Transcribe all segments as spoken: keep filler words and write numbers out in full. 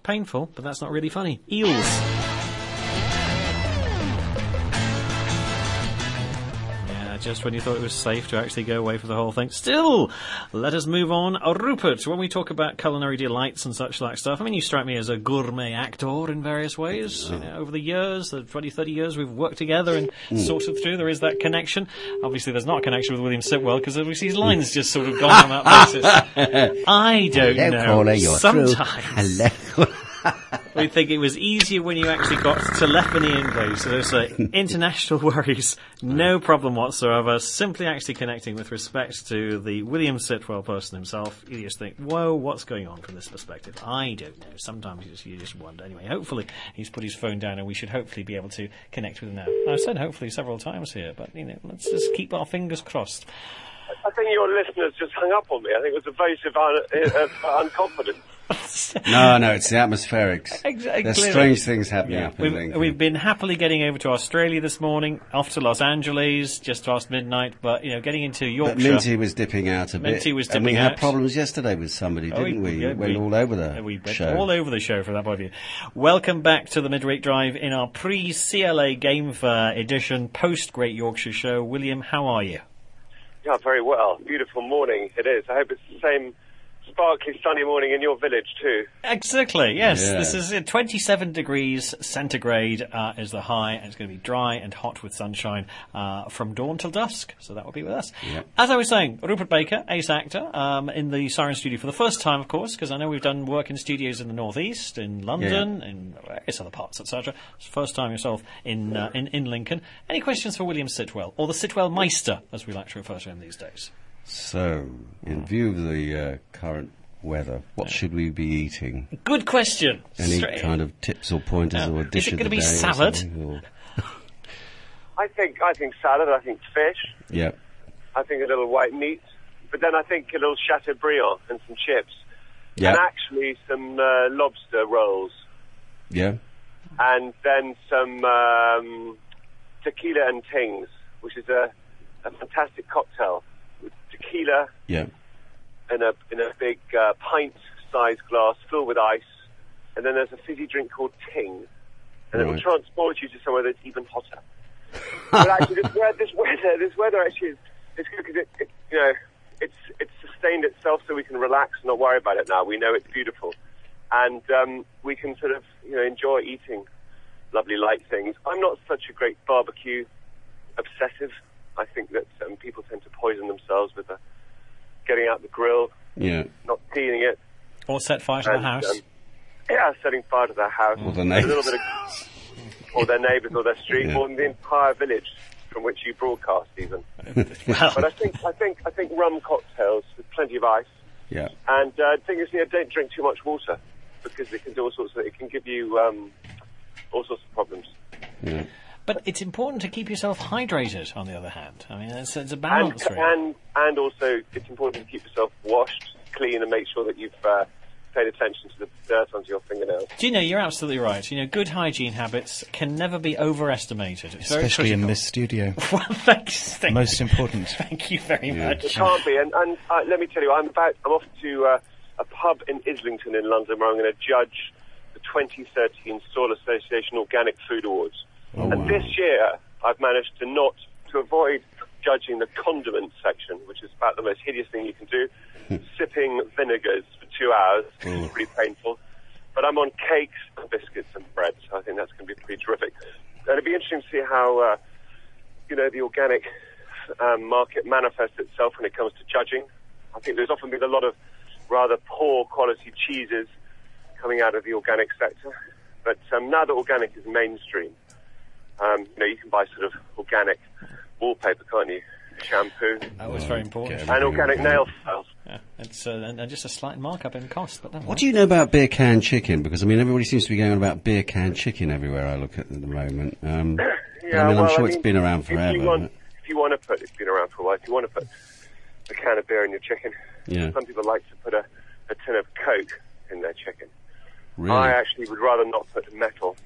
painful, but that's not really funny. Eels. Just when you thought it was safe to actually go away for the whole thing. Still, let us move on. Uh, Rupert, when we talk about culinary delights and such like stuff, I mean, you strike me as a gourmet actor in various ways. You know, over the years, the twenty, thirty years we've worked together and mm. sorted through, there is that connection. Obviously, there's not a connection with William Sitwell because obviously his line's just sort of gone on that basis. I don't Hello, know. Caller, you're Sometimes. Hello. We think it was easier when you actually got telephony in place. So those uh, international worries, no problem whatsoever. Simply actually connecting with respect to the William Sitwell person himself. You just think, whoa, what's going on from this perspective? I don't know. Sometimes you just, you just wonder. Anyway, hopefully he's put his phone down and we should hopefully be able to connect with him now. I've said hopefully several times here, but, you know, let's just keep our fingers crossed. I think your listeners just hung up on me. I think it was evasive un- uh, unconfidence. No, no, it's the atmospherics. Exactly. There's strange things happening Yeah. up in We've, Lincoln. we've been happily getting over to Australia this morning, off to Los Angeles just past midnight, but, you know, getting into Yorkshire. But Minty was dipping out a bit. Minty was and we dipping had out. problems yesterday with somebody, Oh, didn't we? yeah, It went we- all over the We went show. all over the show for that point of view. Welcome back to the Midweek Drive in our pre-C L A Game Fair edition, post-Great Yorkshire Show. William, how are you? Yeah, very well. Beautiful morning it is. I hope it's the same sparkly sunny morning in your village too. Exactly, yes. Yeah. This is uh, twenty-seven degrees centigrade uh, is the high, and it's going to be dry and hot with sunshine uh, from dawn till dusk, so that will be with us. Yeah. As I was saying, Rupert Baker, ace actor, um, in the Siren Studio for the first time, of course, because I know we've done work in studios in the northeast, in London, Yeah. in various other parts, et cetera. It's the first time yourself in, uh, in in Lincoln. Any questions for William Sitwell, or the Sitwell Meister, as we like to refer to him these days? So, in view of the uh, current weather, what should we be eating? Good question. Any Straight- kind of tips or pointers Uh, or is dish it of gonna the be day or salad? something, or- I think I think salad. I think fish. Yeah. I think a little white meat. But then I think a little Chateaubriand and some chips. Yeah. And actually some uh, lobster rolls. Yeah. And then some um, tequila and tings, which is a, a fantastic cocktail with tequila Yeah. in a in a big uh, pint-sized glass filled with ice, and then there's a fizzy drink called Ting, and it will Right. transport you to somewhere that's even hotter. But actually, this weather, this weather, this weather actually is it's good because it, it, you know, it's it's sustained itself, so we can relax and not worry about it now. We know it's beautiful, and um, we can sort of you know enjoy eating lovely light things. I'm not such a great barbecue obsessive. I think that um, people tend to poison themselves with the getting out the grill, Yeah. not cleaning it. Or set fire to and, the house. Um, yeah, setting fire to their house. Or the A neighbours. little bit of, or their neighbours or their street, Yeah. or the entire village from which you broadcast even. Well, But I think, I think, I think rum cocktails with plenty of ice. Yeah. And uh, the thing is, you know, don't drink too much water because it can do all sorts of, it can give you um, all sorts of problems. Yeah. but it's important to keep yourself hydrated, on the other hand. I mean, it's, it's a And, balance, really. and, and also, it's important to keep yourself washed, clean, and make sure that you've uh, paid attention to the dirt onto your fingernails. Do you know, you're absolutely right. You know, good hygiene habits can never be overestimated. It's very Especially in critical. this studio. Well, thanks. Thank, Most important. thank you very Yeah. much. It can't be. And, and uh, let me tell you, I'm about. I'm off to uh, a pub in Islington in London where I'm going to judge the twenty thirteen Soil Association Organic Food Awards. Oh, and wow. this year, I've managed to not to avoid judging the condiment section, which is about the most hideous thing you can do. Sipping vinegars for two hours, which is pretty painful. But I'm on cakes, and biscuits, and bread, so I think that's going to be pretty terrific. And it'd be interesting to see how, uh, you know, the organic um, market manifests itself when it comes to judging. I think there's often been a lot of rather poor quality cheeses coming out of the organic sector. But um, now that organic is mainstream, um, you know, you can buy sort of organic wallpaper, can't you? Shampoo That was very important. Okay. and organic nail files. Yeah, it's uh, and, and just a slight markup in cost. But What do you know about beer can chicken? Because, I mean, everybody seems to be going on about beer can chicken everywhere I look at at the moment. Um, Yeah, I mean, well, I'm sure I it's mean, been around if forever. You want, if you want to put, it's been around for a while. If you want to put a can of beer in your chicken, Yeah. some people like to put a, a tin of Coke in their chicken. Really? I actually would rather not put metal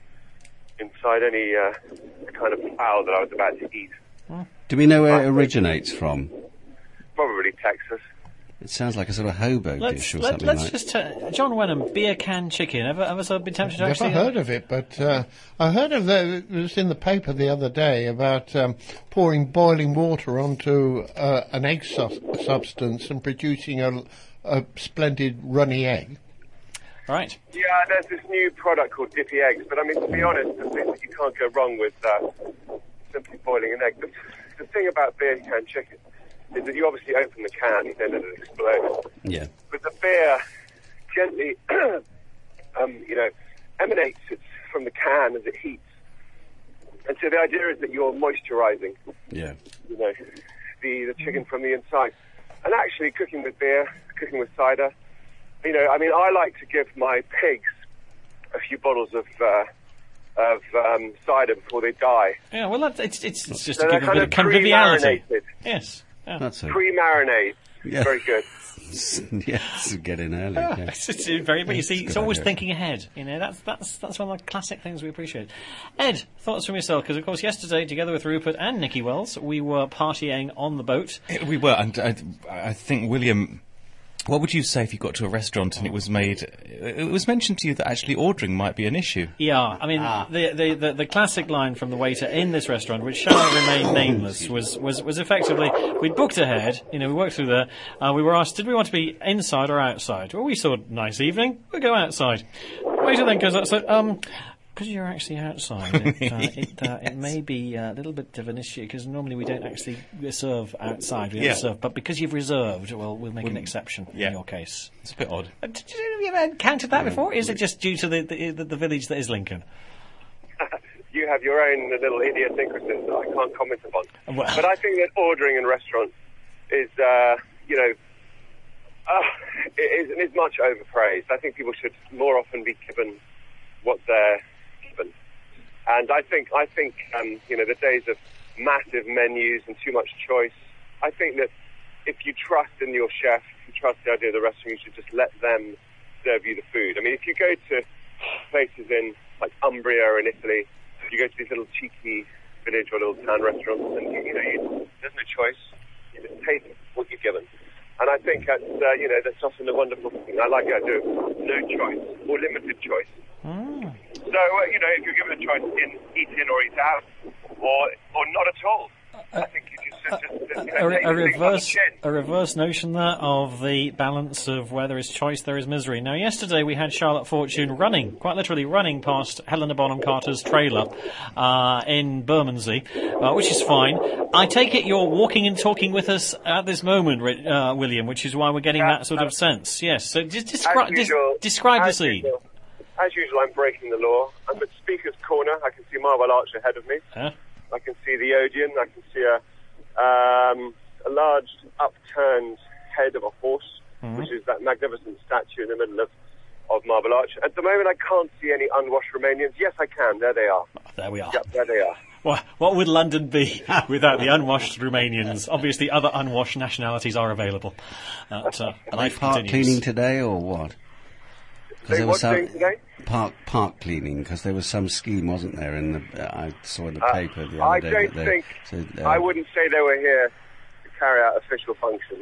inside any uh, kind of fowl that I was about to eat. Do we know where it originates from? Probably Texas. It sounds like a sort of hobo Let's, dish or let, something let's like. just uh, John Wenham, beer can chicken. Ever, ever sort of been tempted to Never actually? heard of it, but uh, I heard of that. It was in the paper the other day about um, pouring boiling water onto uh, an egg su- substance and producing a, a splendid runny egg. Right. Yeah, there's this new product called Dippy Eggs, but I mean, to be honest, the thing that you can't go wrong with uh, simply boiling an egg. The, the thing about beer can chicken is that you obviously open the can and then it explodes. Yeah. But the beer gently, um, you know, emanates it from the can as it heats. And so the idea is that you're moisturising, Yeah. you know, the, the chicken from the inside. And actually cooking with beer, cooking with cider, you know, I mean, I like to give my pigs a few bottles of uh, of um, cider before they die. Yeah. Well, that, it's it's it's just So to they're give them a bit kind of of conviviality. pre-marinated. Yes. Yeah. That's a Pre-marinade. Yeah. Very good. yes. Get in early. Yeah, Yeah. it's, it's very, but you see, a it's good always idea. thinking ahead. You know, that's that's that's one of the classic things we appreciate. Ed, thoughts from yourself? Because of course, yesterday, together with Rupert and Nicky Wells, we were partying on the boat. We were, and I, I think, William, what would you say if you got to a restaurant and it was made, it was mentioned to you that actually ordering might be an issue? Yeah, I mean, Ah. the, the, the, the classic line from the waiter in this restaurant, which shall remain nameless, was, was, was effectively, we'd booked ahead, you know, we worked through there, uh, we were asked, did we want to be inside or outside? Well, we saw nice evening, we'll go outside. Waiter then goes outside, um, because you're actually outside, it, uh, it, uh, it may be a little bit of an issue, because normally we don't actually serve outside, we don't Yeah. serve, but because you've reserved, well, we'll make an exception yeah. in your case. It's a bit odd. Uh, Did you have you ever encountered that before? Is it just due to the, the, the, the village that is Lincoln? You have your own little idiosyncrasies that I can't comment upon. Well- But I think that ordering in restaurants is, uh, you know, uh, is, is much overpraised. I think people should more often be given what they're given. And I think, I think, um, you know, the days of massive menus and too much choice, I think that if you trust in your chef, if you trust the idea of the restaurant, you should just let them serve you the food. I mean, if you go to places in, like, Umbria in Italy, you go to these little cheeky village or little town restaurants, and, you, you know, you, there's no choice. You just taste what you're given. And I think that's, uh, you know, that's often a wonderful thing. I like the idea of no choice or limited choice. Mm. So, uh, you know, if you're given a choice in eat in or eat out, or or not at all, I think you just, just, just you know, A, take a the thing on the reverse, chin. a reverse notion there of the balance of where there is choice, there is misery. Now, yesterday we had Charlotte Fortune running, quite literally running past Helena Bonham Carter's trailer uh, in Bermondsey, uh, which is fine. I take it you're walking and talking with us at this moment, Ri- uh, William, which is why we're getting Yeah, that sort uh, of sense. Yes. So just As descri- des- usual, describe the as scene. usual, as usual, I'm breaking the law. I'm at Speaker's Corner. I can see Marwell Arch ahead of me. Huh? I can see the Odeon. I can see a, um, a large upturned head of a horse, Mm-hmm. which is that magnificent statue in the middle of, of Marble Arch. At the moment, I can't see any unwashed Romanians. Yes, I can. There they are. There we are. Yep, there they are. What, what would London be without the unwashed Romanians? Obviously, other unwashed nationalities are available. That, uh, Are they life park continues. cleaning today or what? 'Cause They there what was some doing today? park park cleaning because there was some scheme, wasn't there? In the uh, I saw in the Uh, paper the other I day. don't that they, think. so, uh, I wouldn't say they were here to carry out official functions.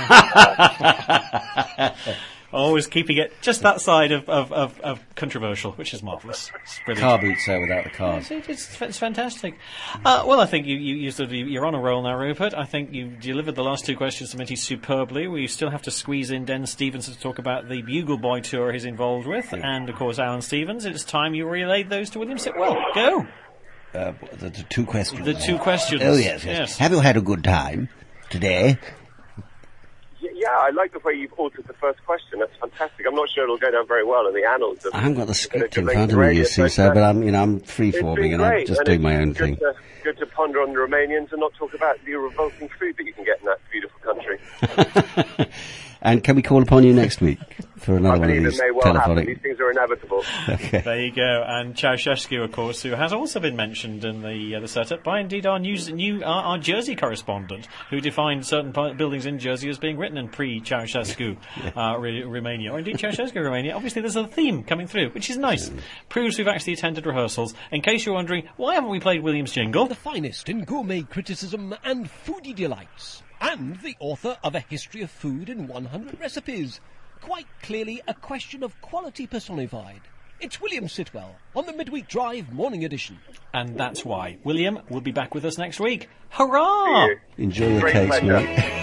Always keeping it just that side of, of, of, of controversial, which is marvellous. It's brilliant. car boots there without the cars. It's, it's, it's fantastic. Uh, well, I think you, you, you sort of, you're on a roll now, Rupert. I think you delivered the last two questions to Minty superbly. We still have to squeeze in Den Stevenson to talk about the Bugle Boy tour he's involved with, and, of course, Alan Stevens. It's time you relayed those to William Sitwell. Go! Uh, the, the two questions. The two questions. Oh yes, yes, Yes. Have you had a good time today? Y- Yeah, I like the way you've altered the first question. That's fantastic. I'm not sure it'll go down very well in the annals of. I haven't got the script in Good front of me, you see, sir, uh, but I'm, you know, I'm free it's forming been and I'm great, just and doing it's my own good thing. To, good to ponder on the Romanians and not talk about the revolting food that you can get in that beautiful country. And can we call upon you next week? for another I one of believe these it may well happen. telephonic. These things are inevitable. Okay. There you go. And Ceausescu, of course, who has also been mentioned in the uh, the setup by indeed our news, new our, our Jersey correspondent, who defined certain pi- buildings in Jersey as being written in pre-Ceausescu uh, Re- Romania, or indeed Ceausescu Romania. Obviously, there's a theme coming through, which is nice. Proves we've actually attended rehearsals. In case you're wondering, why haven't we played William's jingle? The finest in gourmet criticism and foodie delights, and the author of A History of Food in one hundred Recipes. Quite clearly a question of quality personified. It's William Sitwell on the Midweek Drive Morning Edition. And that's why William will be back with us next week. Hurrah! Enjoy your Great case, pleasure. mate.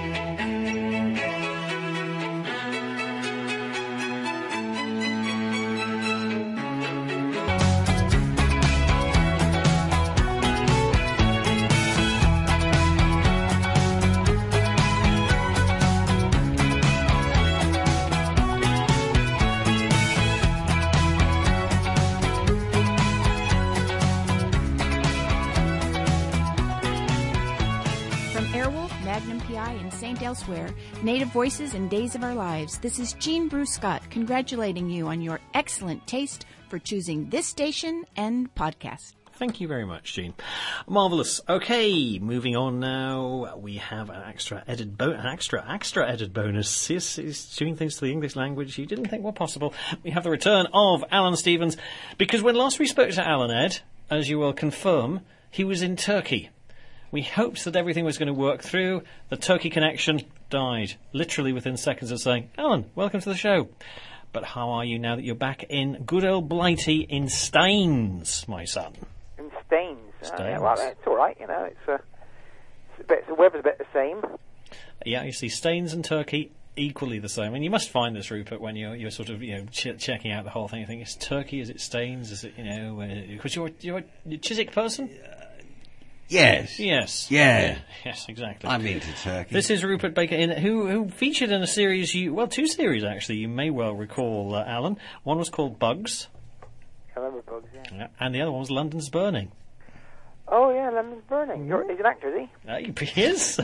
Elsewhere, Native Voices and Days of Our Lives. This is Jean Bruce Scott congratulating you on your excellent taste for choosing this station and podcast. Thank you very much, Jean. Marvellous. Okay, moving on now. We have an extra edit bo- an extra extra edit bonus. Yes, he's doing things to the English language you didn't think were possible. We have the return of Alan Stevens, because when last we spoke to Alan, Ed, as you will confirm, he was in Turkey. We hoped that everything was going to work through. The Turkey connection died, literally within seconds of saying, Alan, welcome to the show. But how are you now that you're back in good old Blighty in Staines, my son? In Staines. Staines. Uh, yeah, well, it's all right, you know. It's, uh, it's a bit, the weather's a bit the same. Yeah, you see, Staines and Turkey equally the same. And you must find this, Rupert, when you're you're sort of you know ch- checking out the whole thing. You think, is Turkey? Is it Staines? Is it you know? Because uh, you're you're a Chiswick person. Yes. Yes. Yeah. yeah. Yes, exactly. I'm into Turkey. This is Rupert Baker, in, who who featured in a series, you well, two series actually, you may well recall, uh, Alan. One was called Bugs. I remember Bugs, yeah. yeah. And the other one was London's Burning. Oh, yeah, London's Burning. You're, he's an actor, is he? Uh, he is.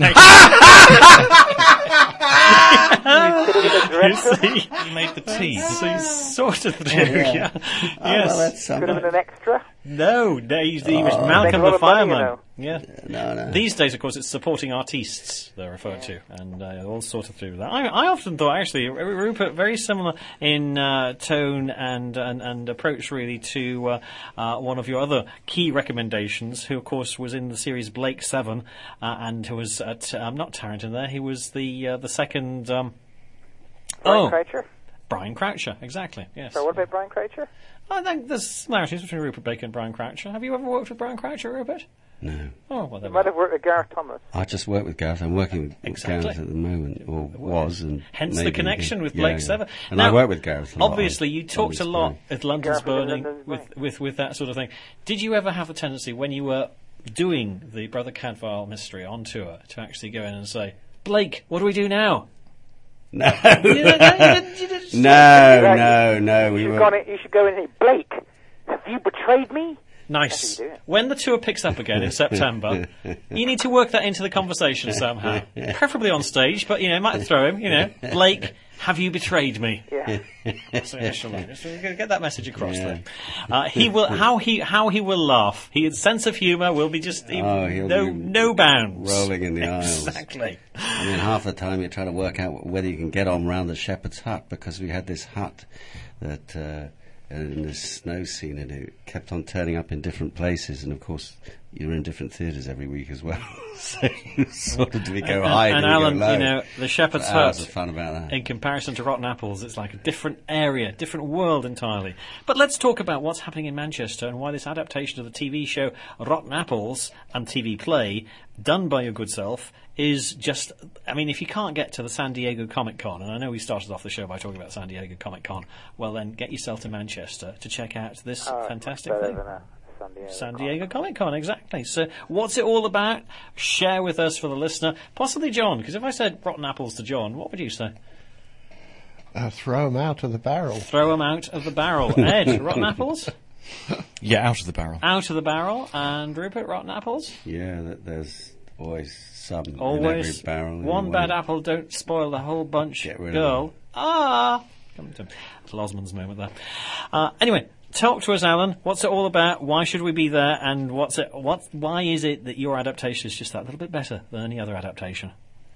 You see? He made the tea. So he's sort of do, Oh, yeah. yeah. Oh, Yes. well, that's Could have something. been an extra. No, no he's, he was Oh. Malcolm Make a lot the of money, Fireman. you know. Yeah. No, no. These days, of course, it's supporting artistes they're referred to, and uh, all sorts of through that. I, I often thought, actually, R- Rupert, very similar in uh, tone and, and and approach, really, to uh, uh, one of your other key recommendations, who, of course, was in the series Blake Seven, uh, and who was at um, not Tarrington. There, he was the uh, the second. Um, Brian oh, Croucher. Brian Croucher, exactly. Yes. So what about Brian Croucher? I think there's similarities between Rupert Baker and Brian Croucher. Have you ever worked with Brian Croucher, Rupert? No. Oh, well, there You we might go. have worked with Gareth Thomas. I just work with Gareth. I'm working with Exactly. Gareth at the moment, or was, and Hence the maybe connection again. with Yeah, Blake yeah. Seven. And Now, I work with Gareth a lot. Obviously, you on talked a this lot program. at London's Gareth was in Burning London's with, Burning. with, with that sort of thing. Did you ever have a tendency, when you were doing the Brother Cadfael mystery on tour, to actually go in and say, Blake, what do we do now? No, You didn't- you didn't- you didn't- no, Right. no, no. You We should, were. gone in, you should go in and say, Blake, have you betrayed me? Nice. That's how you do it. When the tour picks up again in September, you need to work that into the conversation somehow. Preferably on stage, but, you know, might throw him, you know. Blake, have you betrayed me? Yeah. That's the initial line. Just get that message across Yeah. to him. Uh, he will, how he, how he will laugh. His sense of humour will be just, he- Oh, he'll no, be no bounds. rolling in the aisles. Exactly. I mean, half the time you're trying to work out whether you can get on round the shepherd's hut, because we had this hut that uh, in this snow scene, and it kept on turning up in different places, and of course you were in different theatres every week as well. So you sort of do we go And, high, and do we Alan, go low? you know, the Shepherd's Hours Hut, of fun about that. in comparison to Rotten Apples, it's like a different area, different world entirely. But let's talk about what's happening in Manchester and why this adaptation of the T V show Rotten Apples and T V play, done by your good self, is just, I mean, if you can't get to the San Diego Comic Con, and I know we started off the show by talking about San Diego Comic Con, well then get yourself to Manchester to check out this Oh, fantastic better thing. than a San Diego. San Diego Comic Con, exactly. So, what's it all about? Share with us for the listener. Possibly John, because if I said Rotten Apples to John, what would you say? Uh, throw them out of the barrel. Throw them out of the barrel. Ed, Rotten Apples? Yeah, out of the barrel. Out of the barrel. And Rupert, Rotten Apples? Yeah, that there's always some Always. in every barrel. One anyway. bad apple, don't spoil the whole bunch. Get rid of Girl. them. Ah! Coming to little Osmond's moment there. Uh, anyway, talk to us, Alan. What's it all about? Why should we be there? And what's it? What? Why is it that your adaptation is just that little bit better than any other adaptation?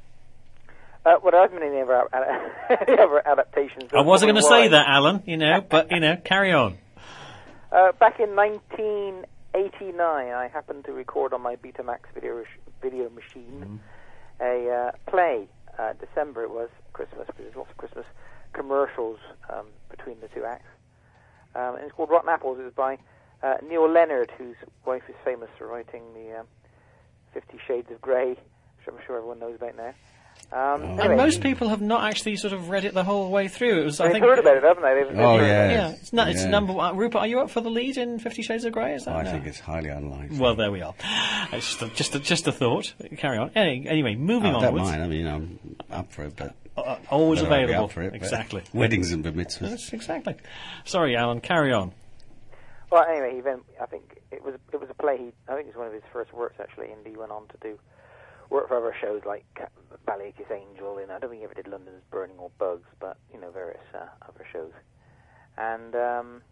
Uh, well, there hasn't been any other, ad- any other adaptations. I wasn't going to say that, Alan. You know, but you know, carry on. Uh, back in nineteen eighty-nine, I happened to record on my Betamax video video machine mm. a uh, play. Uh, December it was, Christmas, because there's lots of Christmas commercials um, between the two acts. Um, and it's called Rotten Apples. It was by uh, Neil Leonard, whose wife is famous for writing the um, Fifty Shades of Grey, which I'm sure everyone knows about now. Um, and anyway, most people have not actually sort of read it the whole way through. It was, I they've think, heard about it, haven't they? They've, they've oh, heard yeah. about it. Yeah, it's, not, it's yeah. number one. Rupert, are you up for the lead in Fifty Shades of Grey? Is that Oh, I no? think it's highly unlikely. Well, there we are. It's just a, just a, just a thought. Carry on. Any, anyway, moving Oh, I don't onwards. mind. I mean, I'm up for it, but Uh, always whether I'll be available. up for it, but Exactly. Weddings and bar mitzvahs. Yes, exactly. Sorry, Alan. Carry on. Well, anyway, he then, I think it was it was a play. He, I think it was one of his first works actually, and he went on to do work for other shows like Ballyacres Angel. And I don't think he ever did London's Burning or Bugs, but you know various uh, other shows. And um,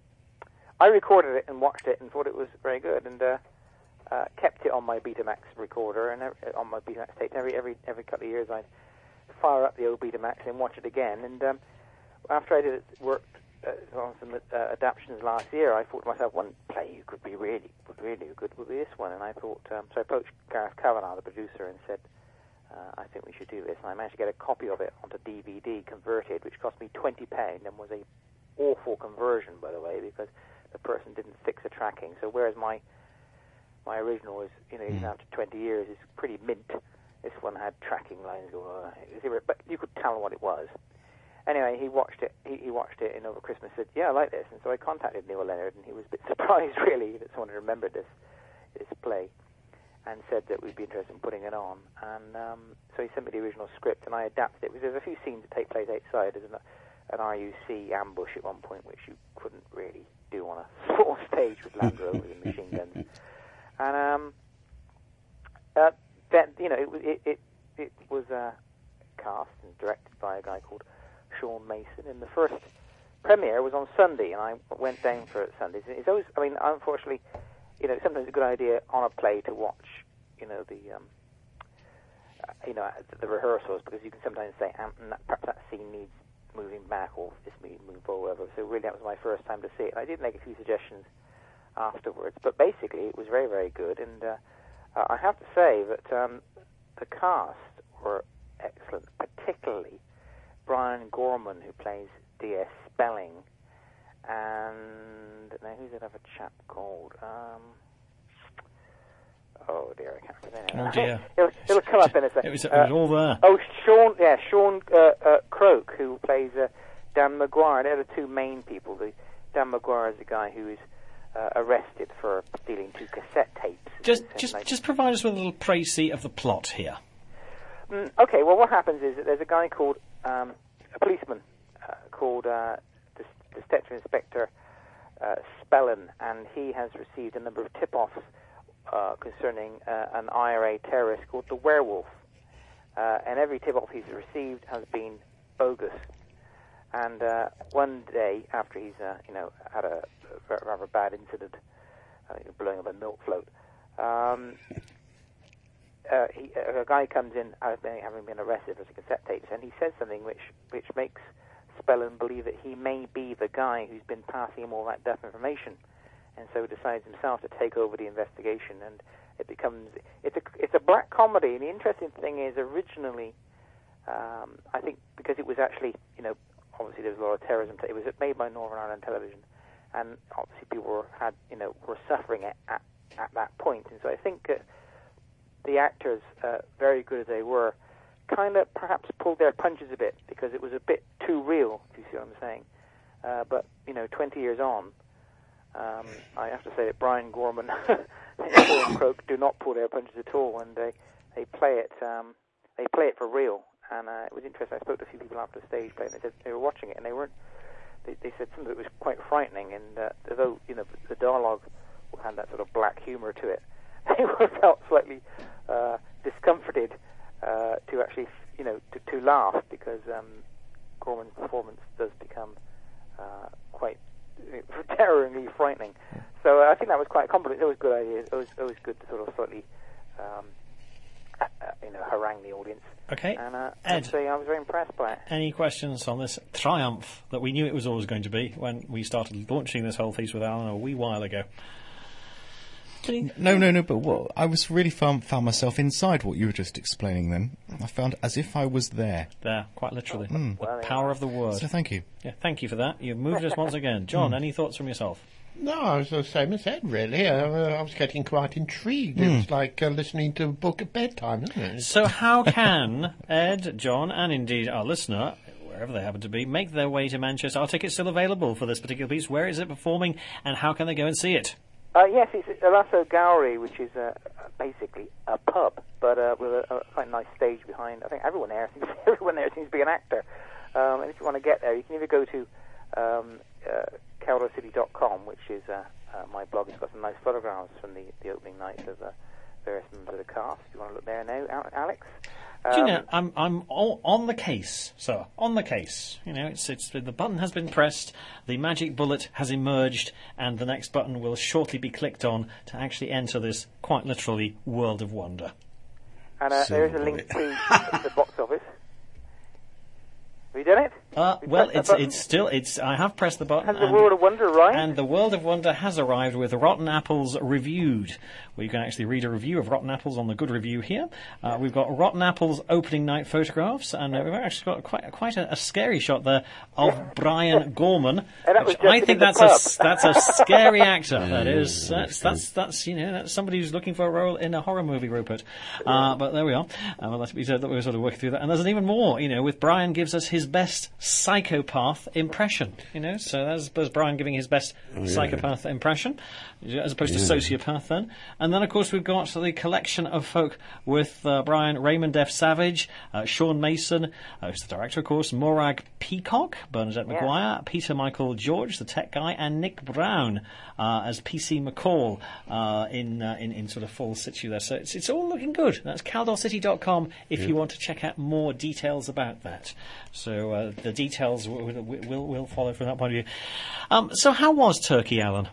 I recorded it and watched it and thought it was very good, and uh, uh, kept it on my Betamax recorder and every, on my Betamax tape. Every every every couple of years, I'd fire up the old Betamax and watch it again. And um, after I did it, worked uh, on some uh, adaptations last year, I thought to myself, one play you could be really, would really good would be this one. And I thought, um, so I approached Gareth Kavanagh, the producer, and said, uh, I think we should do this. And I managed to get a copy of it onto D V D converted, which cost me twenty pounds and was a awful conversion, by the way, because the person didn't fix the tracking. So whereas my my original is, you know, even after twenty years, is pretty mint, this one had tracking lines going on. It was, but you could tell what it was. Anyway, he watched it. He, he watched it in over Christmas. Said, "Yeah, I like this." And so I contacted Neil Leonard, and he was a bit surprised, really, that someone had remembered this this play, and said that we'd be interested in putting it on. And um, so he sent me the original script, and I adapted it. There's a few scenes that take place outside. There's an, an R U C ambush at one point, which you couldn't really do on a small stage with Land Rovers and machine guns. And um, uh, then you know, it was it it, it was uh, cast and directed by a guy called Sean Mason, and the first premiere was on Sunday, and I went down for it Sundays. It's always, I mean, unfortunately, you know, sometimes it's a good idea on a play to watch, you know, the, um, uh, you know, the rehearsals, because you can sometimes say, um, perhaps that scene needs moving back, or this needs moving forward, whatever. So really, that was my first time to see it. And I did make a few suggestions afterwards, but basically, it was very, very good. And uh, uh, I have to say that um, the cast were excellent, particularly Brian Gorman, who plays D S Spelling, and now who's that other chap called? Um, oh dear, I can't remember. Oh dear, it'll, it'll come up in a second. It was, it was uh, all there. Oh, Sean, yeah, Sean uh, uh, Croak, who plays uh, Dan Maguire. They're the two main people. The Dan Maguire is the guy who is uh, arrested for stealing two cassette tapes. Just, just, just provide us with a little précis of the plot here. Mm, okay, well, what happens is that there's a guy called um, a policeman uh, called uh, Detective Inspector uh, Spellin, and he has received a number of tip-offs uh, concerning uh, an I R A terrorist called the Werewolf. Uh, and every tip-off he's received has been bogus. And uh, one day, after he's uh, you know had a, a rather bad incident, uh, blowing up a milk float, um, uh, he, a guy comes in having been arrested for cassette tapes, and he says something which which makes Spellin believe that he may be the guy who's been passing him all that death information, and so he decides himself to take over the investigation. And it becomes it's a it's a black comedy. And the interesting thing is, originally, um, I think because it was actually you know obviously there was a lot of terrorism. It was made by Northern Ireland Television, and obviously people were had you know were suffering at at, at that point. And so I think uh, the actors, uh, very good as they were, kind of perhaps pulled their punches a bit because it was a bit too real, if you see what I'm saying. Uh, but, you know, twenty years on, um, I have to say that Brian Gorman and Sean Croak do not pull their punches at all, and they, they play it um, they play it for real. And uh, it was interesting. I spoke to a few people after the stage play, and they said they were watching it, and they weren't. They, they said some of it was quite frightening, and uh, although you know the dialogue had that sort of black humour to it, they were felt slightly uh, discomforted uh, to actually, you know, to, to laugh because um, Gorman's performance does become uh, quite terroringly frightening. So uh, I think that was quite a compliment. It was a good idea. It was always good to sort of slightly, um, uh, you know, harangue the audience. Okay, And uh, Ed. I'd say I was very impressed by it. Any questions on this triumph that we knew it was always going to be when we started launching this whole Feast with Alan a wee while ago? No, no, no, but what, I was really found, found myself inside what you were just explaining then. I found as if I was there. There, quite literally. Mm. The Well, yeah. power of the word. So thank you. Yeah, thank you for that. You've moved us once again. John, any thoughts from yourself? No, I was the same as Ed, really. Uh, I was getting quite intrigued. It was like uh, listening to a book at bedtime, isn't it? So how can Ed, John, and indeed our listener, wherever they happen to be, make their way to Manchester? Are tickets still available for this particular piece? Where is it performing, and how can they go and see it? Uh, yes, it's at Lasso Gallery, which is uh, basically a pub, but uh, with a, a quite nice stage behind. I think everyone there seems, everyone there seems to be an actor. Um, and if you want to get there, you can either go to um, uh, Caldor City dot com, which is uh, uh, my blog. It's got some nice photographs from the, the opening nights of uh, various members of the cast. If you want to look there now, Al- Alex. Do you know, Um, I'm I'm all on the case, sir. On the case. You know, it's it's the button has been pressed, the magic bullet has emerged, and the next button will shortly be clicked on to actually enter this quite literally world of wonder. And uh, there is a link to the box office. Have you done it? Uh, You well, pressed it's that button? it's still it's. I have pressed the button. Has the and- World of Wonder arrived? And the World of Wonder has arrived with Rotten Apples Reviewed, where you can actually read a review of Rotten Apples on the Good Review here. Uh, we've got Rotten Apples opening night photographs, and uh, we've actually got quite quite a, a scary shot there of Brian Gorman. And that was which just I in think the that's a pub. s- that's a scary actor. That is that's that's that's you know that's somebody who's looking for a role in a horror movie, Rupert. Uh, but there we are. Uh, well, that's, we said that we were sort of working through that, and there's even more. You know, with Brian gives us his best psychopath impression. You know, so that's, that's Brian giving his best psychopath impression, as opposed to sociopath then. And then, of course, we've got the collection of folk with uh, Brian, Raymond F. Savage, uh, Sean Mason, uh, who's the director, of course, Morag Peacock, Bernadette Yeah. Maguire, Peter Michael George, the tech guy, and Nick Brown uh, as P C McCall uh, in, uh, in in sort of full situ there. So it's, it's all looking good. That's Caldor City dot com if you want to check out more details about that. So uh, the details will, will, will, will follow from that point of view. Um, so how was Turkey, Alan?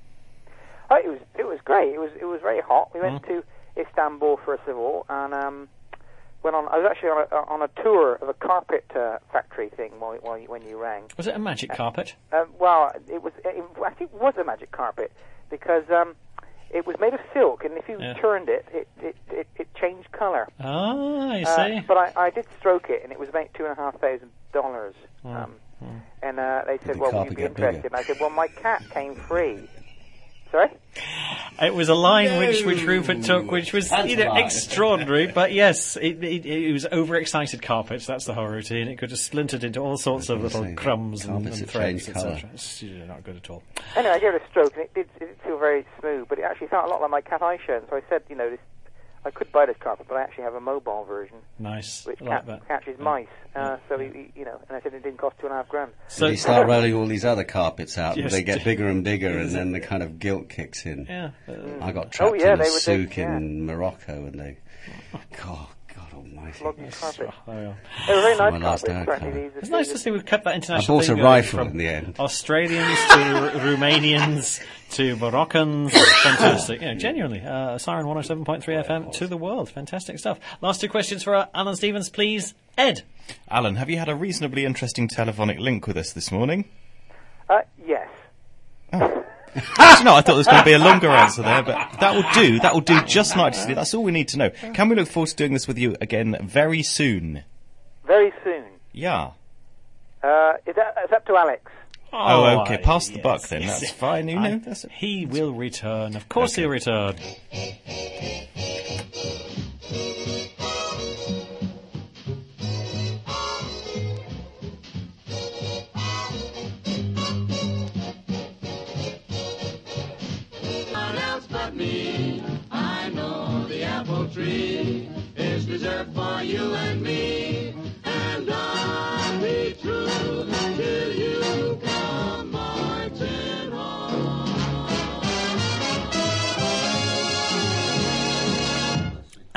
Oh, it was it was great. It was it was very hot. We went to Istanbul first of all, and um, went on. I was actually on a, on a tour of a carpet uh, factory thing while, while you, when you rang. Was it a magic carpet? Um, well, it was. It, I think it was a magic carpet because um, it was made of silk, and if you Yeah. turned it, it it, it, it changed colour. Ah, I Uh, see. but I, I did stroke it, and it was about two and a half thousand dollars. Hmm. Um, and uh, they said, the "Well, would carpet you be get bigger? interested?" And I said, "Well, my cat came free." Sorry. It was a line which, which Rupert took, which was That's you know fine. extraordinary. But yes, it, it, it was overexcited carpets. That's the whole routine. It could have splintered into all sorts of was little gonna say, crumbs and, carpets and that threads, change et cetera. colour. It's you know, not good at all. Anyway, I gave it a stroke, and it did, it did feel very smooth, but it actually felt a lot like my cat eye shirt. So I said, you know, this, I could buy this carpet, but I actually have a mobile version Nice, which I like ca- that. catches mice. Uh, so he, he- you know, and I said it didn't cost two and a half grand. So you start rolling all these other carpets out, Yes. they get bigger and bigger, and then the kind of guilt kicks in. yeah, uh, I got trapped Oh, yeah, in a they were souk big, yeah. in Morocco, and they, God, God Almighty. Floggy carpet. there we are. They were very My nice last carpets. outcome. Certainly these. It's nice to see we've kept that I international bought thing a going rifle from in the end. Australians to R- Romanians to Moroccans. Fantastic. You know, genuinely. Uh, Siren one oh seven point three F M to the world. Fantastic stuff. Last two questions for uh, Alan Stevens, please. Ed. Alan, have you had a reasonably interesting telephonic link with us this morning? Uh, yes. Actually, no, I thought there was going to be a longer answer there, but that will do. That will do just nicely. That's all we need to know. Can we look forward to doing this with you again very soon? Very soon. Yeah. Uh, is that, it's up to Alex. Oh, okay. Pass the yes, buck then. yes. That's fine. You I- know, that's it. he will return. Of course Okay. he'll return. None else but me. I know the apple tree is reserved for you and me. And I'll be true till you come marching home.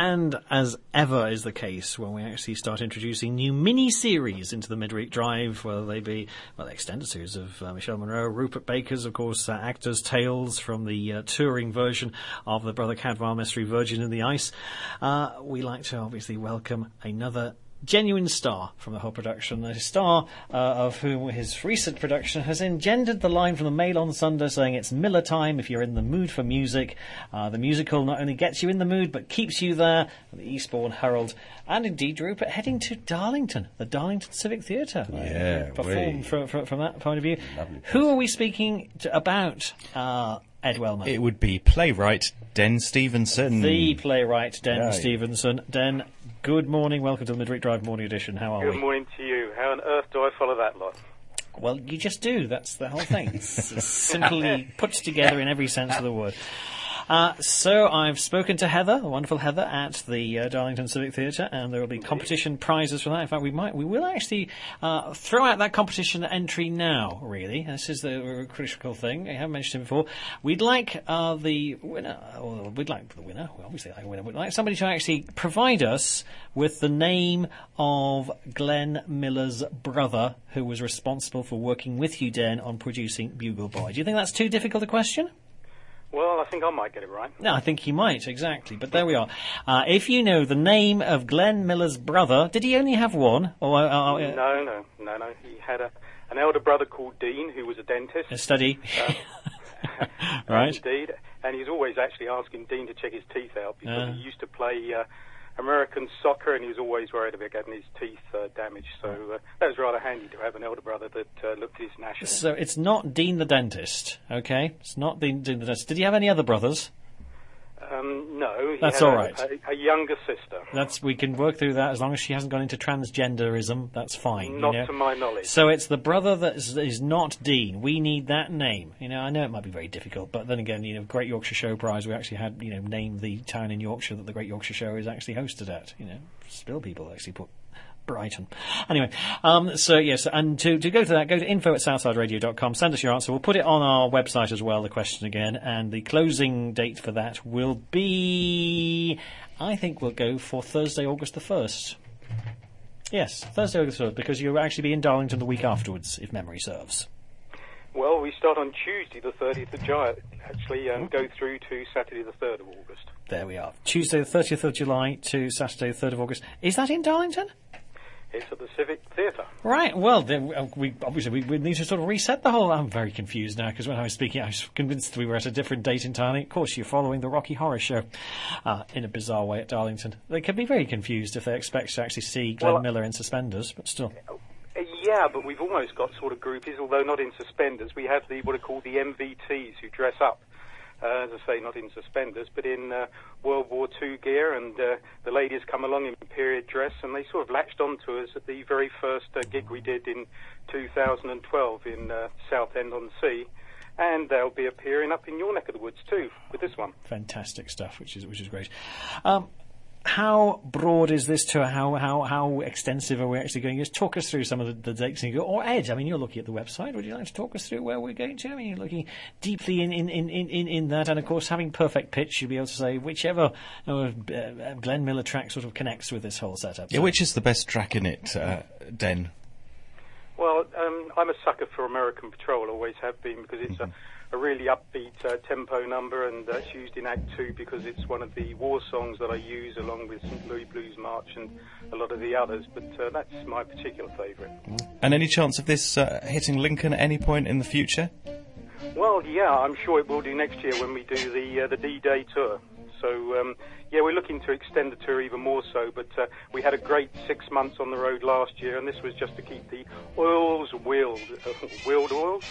And as ever is the case when we actually start introducing new mini-series into the Midweek Drive, whether they be, well, the extended series of uh, Michelle Monroe, Rupert Baker's, of course, uh, Actors' Tales from the uh, touring version of the Brother Cadwell mystery Virgin in the Ice, uh, we like to obviously welcome another genuine star from the whole production, a star uh, of whom his recent production has engendered the line from the Mail on Sunday saying it's Miller time if you're in the mood for music. Uh, the musical not only gets you in the mood but keeps you there. And the Eastbourne Herald and indeed Rupert heading to Darlington, the Darlington Civic Theatre. Yeah, uh, performed from, from, from that point of view. Lovely. Who are we speaking to about? Uh, Ed Wellman. It would be playwright Den Stevenson. The playwright Den Yeah. Stevenson. Den, good morning. Welcome to the Midweek Drive Morning Edition. How are Good we? morning to you. How on earth do I follow that lot? Well, you just do. That's the whole thing. It's it's simply put together in every sense of the word. Uh, so I've spoken to Heather, the wonderful Heather, at the uh, Darlington Civic Theatre, and there will be competition prizes for that. In fact, we might, we will actually uh, throw out that competition entry now. Really, this is the critical thing. I haven't mentioned it before. We'd like uh, the winner, or we'd like the winner. Well, obviously, like a winner. We'd like somebody to actually provide us with the name of Glenn Miller's brother, who was responsible for working with you, Den, on producing Bugle Boy. Do you think that's too difficult a question? Well, I think I might get it right. No, I think he might, exactly. But there we are. Uh, if you know the name of Glenn Miller's brother, did he only have one? Or, uh, uh, No, no, no, no. He had a, an elder brother called Dean, who was a dentist. A study. Uh, right. Indeed. And he's always actually asking Dean to check his teeth out because Uh. he used to play uh, American soccer and he was always worried about getting his teeth uh, damaged. So uh, that was rather handy to have an elder brother that uh, looked his national. So it's not Dean the dentist, okay? It's not Dean, Dean the dentist. Did he have any other brothers? Um, no. He That's had all a, right. A, a younger sister. That's we can work through that as long as she hasn't gone into transgenderism. That's fine. Not you know? to my knowledge. So it's the brother that is, is not Dean. We need that name. You know, I know it might be very difficult, but then again, you know, Great Yorkshire Show Prize. We actually had, you know, named the town in Yorkshire that the Great Yorkshire Show is actually hosted at. You know, still people actually put Brighton. Anyway, um, so yes, and to, to go to that, go to info at southside radio dot com, send us your answer. We'll put it on our website as well, the question again, and the closing date for that will be, I think we'll go for Thursday, August the first. Yes, Thursday, August the first, because you'll actually be in Darlington the week afterwards, if memory serves. Well, we start on Tuesday, the thirtieth of July, actually, and go through to Saturday, the third of August. There we are. Tuesday, the thirtieth of July to Saturday, the third of August. Is that in Darlington? It's at the Civic Theatre. Right, well, then, uh, we obviously we, we need to sort of reset the whole... I'm very confused now, because when I was speaking, I was convinced we were at a different date entirely. Of course, you're following the Rocky Horror Show uh, in a bizarre way at Darlington. They can be very confused if they expect to actually see Glenn Well, Miller in suspenders, but still. Uh, yeah, but we've almost got sort of groupies, although not in suspenders. We have the what are called the M V Ts who dress up. Uh, as I say, not in suspenders, but in uh, World War Two gear, and uh, the ladies come along in period dress, and they sort of latched onto us at the very first uh, gig we did in two thousand twelve in uh, Southend-on-Sea, and they'll be appearing up in your neck of the woods too with this one. Fantastic stuff, which is which is great. Um, how broad is this tour? How how how extensive are we actually going? Just talk us through some of the, the dates. And you go, or Ed, I mean, you're looking at the website. Would you like to talk us through where we're going to? I mean, you're looking deeply in in, in, in, in that, and of course, having perfect pitch, you'll be able to say whichever uh, uh, Glenn Miller track sort of connects with this whole setup. Yeah, So- which is the best track in it, uh, Den? Well, um, I'm a sucker for American Patrol, always have been, because it's a, a really upbeat uh, tempo number, and uh, it's used in Act Two because it's one of the war songs that I use along with Saint Louis Blues March and a lot of the others, but uh, that's my particular favourite. And any chance of this uh, hitting Lincoln at any point in the future? Well, yeah, I'm sure it will do next year when we do the uh, the D-Day tour. So, um, yeah, we're looking to extend the tour even more so, but uh, we had a great six months on the road last year, and this was just to keep the oils wheeled. Uh, wheeled oils?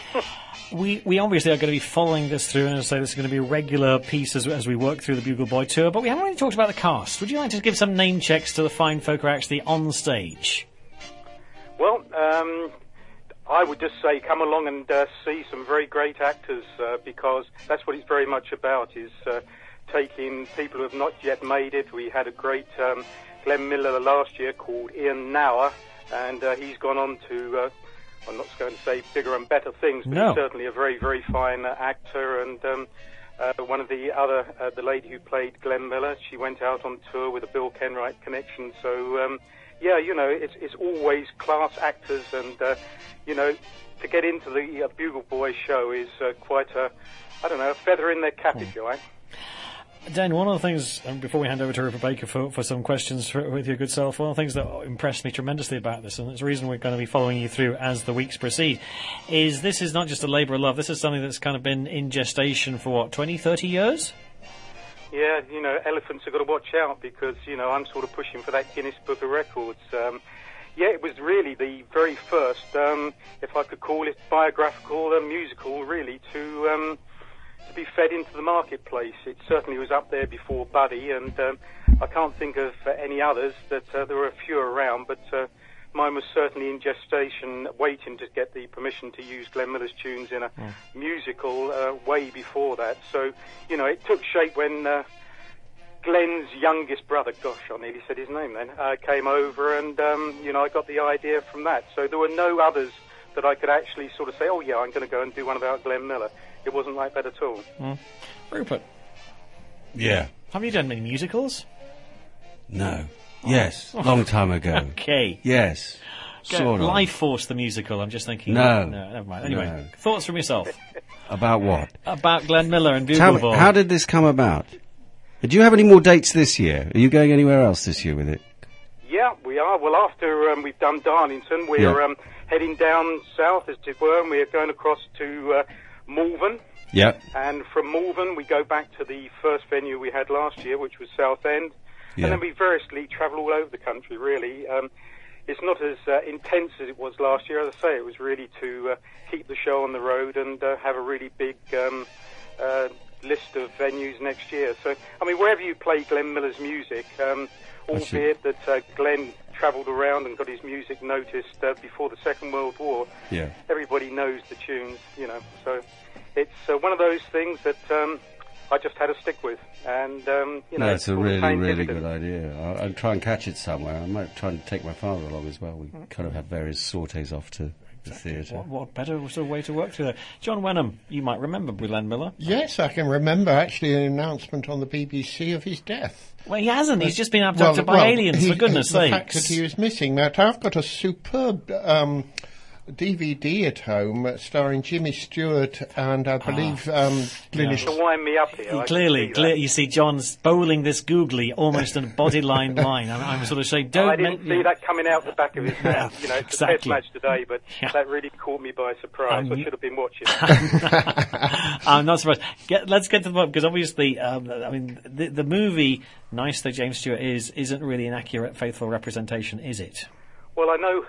We we obviously are going to be following this through, and as I say, this is going to be a regular piece as, as we work through the Bugle Boy tour, but we haven't really talked about the cast. Would you like to give some name checks to the fine folk who are actually on stage? Well, um, I would just say come along and uh, see some very great actors, uh, because that's what it's very much about, is uh, taking people who have not yet made it. We had a great um, Glenn Miller last year called Ian Nower, and uh, he's gone on to, uh, I'm not going to say bigger and better things, but No. he's certainly a very, very fine uh, actor, and um, Uh, one of the other, uh, the lady who played Glenn Miller, she went out on tour with the Bill Kenwright Connection. So, um, yeah, you know, it's, it's always class actors, and, uh, you know, to get into the uh, Bugle Boys show is uh, quite a, I don't know, a feather in their cap, if you like. Dan, one of the things, um, before we hand over to Rupert Baker for, for some questions for, with your good self, one of the things that impressed me tremendously about this, and it's the reason we're going to be following you through as the weeks proceed, is this is not just a labour of love, this is something that's kind of been in gestation for, what, twenty, thirty years? Yeah, you know, elephants have got to watch out because, you know, I'm sort of pushing for that Guinness Book of Records. Um, yeah, it was really the very first, um, if I could call it, biographical uh, musical, really, to... Um, to be fed into the marketplace. It certainly was up there before Buddy, and um, I can't think of uh, any others. That uh, there were a few around, but uh, mine was certainly in gestation, waiting to get the permission to use Glenn Miller's tunes in a mm. musical uh, way before that. So, you know, it took shape when uh, Glenn's youngest brother, gosh, I nearly said his name then, uh, came over, and, um, you know, I got the idea from that. So there were no others that I could actually sort of say, oh, yeah, I'm going to go and do one about Glenn Miller. It wasn't like that at all. Mm. Rupert. Yeah. Have you done many musicals? No. Oh. Yes. Long time ago. Okay. Yes. Go, sort of. Life Force, the musical, I'm just thinking. No. No, never mind. Anyway, no. thoughts from yourself? About what? About Glenn Miller and Bugle Tell Boy. me, how did this come about? Do you have any more dates this year? Are you going anywhere else this year with it? Yeah, we are. Well, after um, we've done Darlington, we're Yeah. um, heading down south, as it were, and we're going across to uh, Malvern. Yep. And from Malvern, we go back to the first venue we had last year, which was Southend. Yeah. And then we variously travel all over the country, really. Um, it's not as uh, intense as it was last year. As I say, it was really to uh, keep the show on the road and uh, have a really big um, uh, list of venues next year. So, I mean, wherever you play Glenn Miller's music, um, albeit that uh, Glenn travelled around and got his music noticed uh, before the Second World War, Yeah. everybody knows the tunes, you know. So it's uh, one of those things that um, I just had to stick with. And, um, you know, No, it's a all really, paying really dividends. good idea. I'll, I'll try and catch it somewhere. I might try and take my father along as well. We kind of have various sorties off to the theatre. What, what better sort of way to work through that? John Wenham, you might remember Glenn Miller. Yes, I can remember actually an announcement on the B B C of his death. Well, he hasn't. He's just been abducted by aliens, he- for goodness the sakes. fact that he was missing. Now, I've got a superb um, D V D at home uh, starring Jimmy Stewart and I believe um, Glynis. To wind me up here. I can Clearly, see cle- that. you see John's bowling this googly almost in a body line line. I'm, I'm sort of saying, don't... I didn't men- see that coming out the back of his head. You know, it's a test Exactly. match today, but Yeah. that really caught me by surprise. Um, I should have been watching. I'm not surprised. Get, let's get to the point, because obviously, um, I mean, the, the movie, nice though James Stewart is, isn't really an accurate, faithful representation, is it? Well, I know,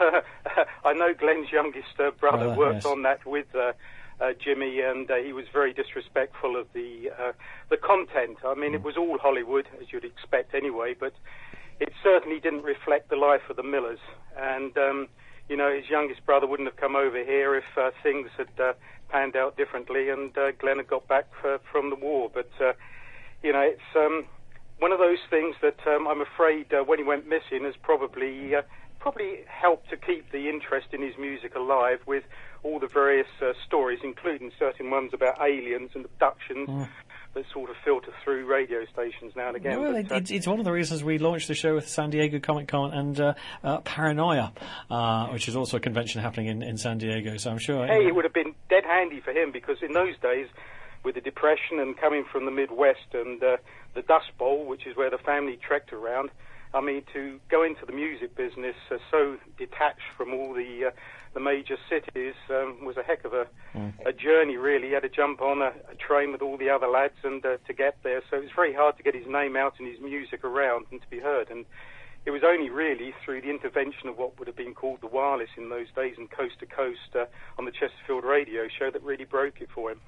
I know Glenn's youngest uh, brother Brother, worked yes. on that with uh, uh, Jimmy, and uh, he was very disrespectful of the uh, the content. I mean, it was all Hollywood, as you'd expect anyway, but it certainly didn't reflect the life of the Millers. And um, you know, his youngest brother wouldn't have come over here if uh, things had uh, panned out differently, and uh, Glenn had got back uh, from the war. But uh, you know, it's um, one of those things that um, I'm afraid uh, when he went missing has probably uh, probably helped to keep the interest in his music alive with all the various uh, stories, including certain ones about aliens and abductions Mm. that sort of filter through radio stations now and again. Well, But, it, uh, it's, it's one of the reasons we launched the show with San Diego Comic Con and uh, uh, Paranoia, uh, which is also a convention happening in, in San Diego. So I'm sure. Hey, it would have been dead handy for him because in those days, with the Depression and coming from the Midwest and uh, the Dust Bowl, which is where the family trekked around, I mean, to go into the music business uh, so detached from all the uh, the major cities um, was a heck of a, Mm. a journey, really. He had to jump on a, a train with all the other lads and uh, to get there. So it was very hard to get his name out and his music around and to be heard. And it was only really through the intervention of what would have been called the wireless in those days and coast to coast uh, on the Chesterfield radio show that really broke it for him.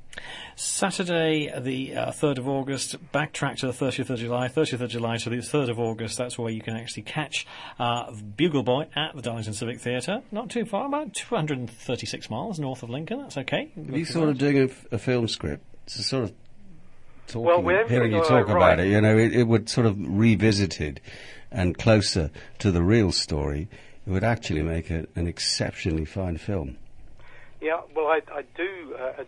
Saturday, the uh, third of August, backtrack to the thirtieth of July, thirtieth of July to the third of August, that's where you can actually catch uh, Bugle Boy at the Darlington Civic Theatre. Not too far, about two hundred thirty-six miles north of Lincoln, that's okay. Are you sort of doing a, f- a film script? It's a sort of talking, Well, we're hearing you everything- talk uh, about right. it, you know, it, it would sort of revisited and closer to the real story. It would actually make a, an exceptionally fine film. Yeah, well, I, I do, uh, as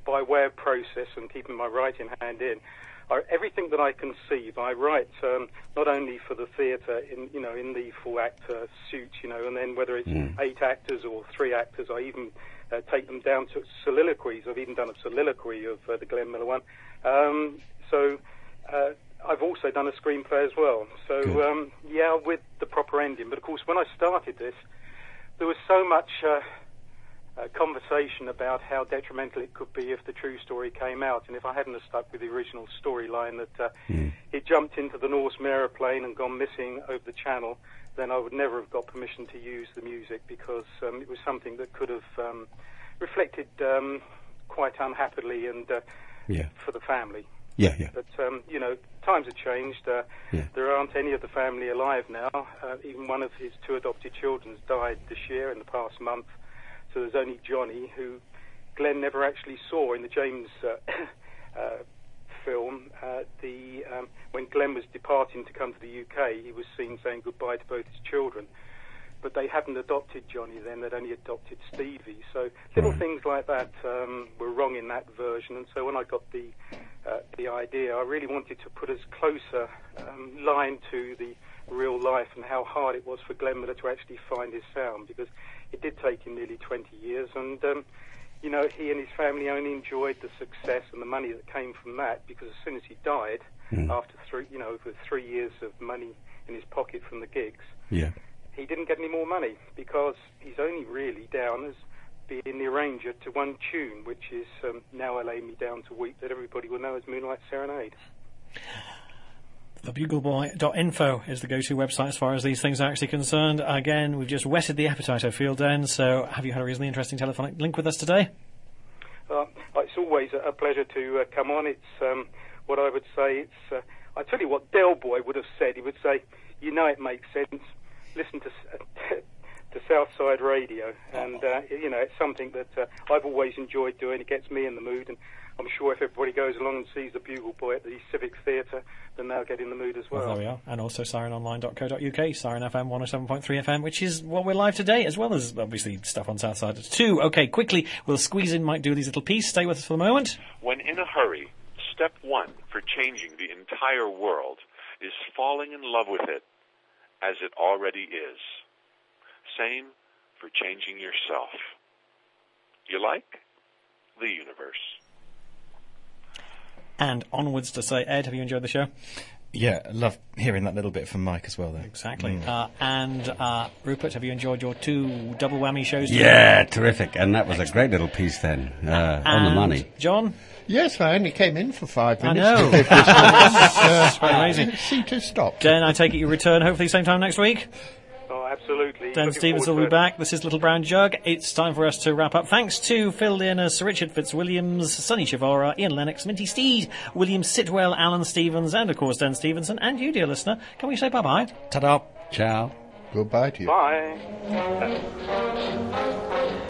by way of process and keeping my writing hand in, I, everything that I conceive, I write um, not only for the theatre, in you know, in the full actor suit, you know, and then whether it's mm. eight actors or three actors, I even uh, take them down to soliloquies. I've even done a soliloquy of uh, the Glenn Miller one. Um, so uh, I've also done a screenplay as well. So um, yeah, with the proper ending. But of course, when I started this, there was so much Uh, Uh, conversation about how detrimental it could be if the true story came out, and if I hadn't have stuck with the original storyline that uh, mm. it jumped into the Norseman aeroplane and gone missing over the channel, then I would never have got permission to use the music, because um, it was something that could have um, reflected um, quite unhappily and uh, yeah. for the family. Yeah, yeah. But, um, you know, times have changed. Uh, yeah. There aren't any of the family alive now. Uh, even one of his two adopted children died this year in the past month. So there's only Johnny, who Glenn never actually saw in the James uh, uh, film. Uh, the um, when Glenn was departing to come to the U K, he was seen saying goodbye to both his children. But they hadn't adopted Johnny then; they'd only adopted Stevie. So little things like that um, were wrong in that version. And so when I got the uh, the idea, I really wanted to put as close a um, line to the real life and how hard it was for Glenn Miller to actually find his sound, because it did take him nearly twenty years, and um, you know, he and his family only enjoyed the success and the money that came from that, because as soon as he died, mm. after three, you know, over three years of money in his pocket from the gigs, yeah. he didn't get any more money, because he's only really down as being the arranger to one tune, which is um, Now I Lay Me Down to Weep, that everybody will know as Moonlight Serenade. the bugle boy dot info is the go-to website as far as these things are actually concerned. Again, we've just whetted the appetite, I feel, Dan, so have you had a reasonably interesting telephonic link with us today? Uh, it's always a pleasure to uh, come on. It's um, what I would say, it's, uh, I tell you what Del Boy would have said. He would say, you know it makes sense, listen to uh, to Southside Radio, and uh, you know, it's something that uh, I've always enjoyed doing. It gets me in the mood, and I'm sure if everybody goes along and sees the Bugle Boy at the Civic Theatre, then they'll get in the mood as well. Well, there we are. And also siren online dot co dot U K, Siren F M one oh seven point three F M, which is what we're live today, as well as, obviously, stuff on Southside too. OK, quickly, we'll squeeze in Mike Dooley's little piece. Stay with us for the moment. When in a hurry, step one for changing the entire world is falling in love with it as it already is. Same for changing yourself. You like? The universe. And onwards to say, Ed, have you enjoyed the show? Yeah, I love hearing that little bit from Mike as well, though. Exactly. Mm. Uh, and uh, Rupert, have you enjoyed your two double whammy shows? Yeah, terrific. And that was a great little piece then, uh, on the money. John? Yes, I only came in for five I minutes. know. That's quite amazing. It seemed to stop. Dan, I take it you return hopefully same time next week? Oh, absolutely. Dan Looking Stevens will forward be to it. back. This is Little Brown Jug. It's time for us to wrap up. Thanks to Phil Leonard, Sir Richard Fitzwilliams, Sonny Chivora, Ian Lennox, Minty Steed, William Sitwell, Alan Stevens, and of course Dan Stevenson. And you, dear listener. Can we say bye-bye? Ta-da. Ciao. Goodbye to you. Bye.